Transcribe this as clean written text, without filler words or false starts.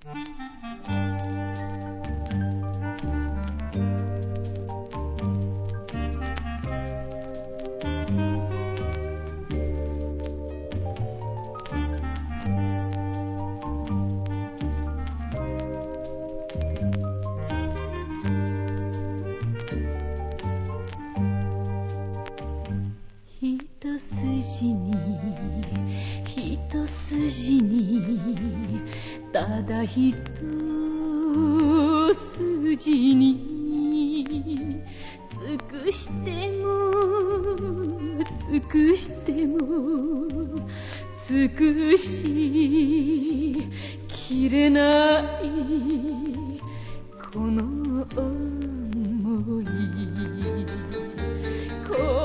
一筋に一筋にただ一筋に尽くしても尽くしても尽くしきれないこの想い